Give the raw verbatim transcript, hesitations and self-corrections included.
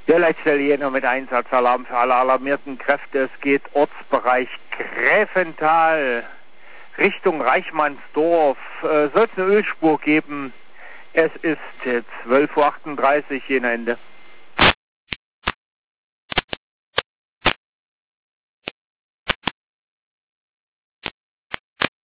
Der Leitstelle Jena mit Einsatzalarm für alle alarmierten Kräfte. Es geht Ortsbereich Gräfental Richtung Reichmannsdorf. Äh, soll es eine Ölspur geben? Es ist zwölf Uhr achtunddreißig, Jena Ende.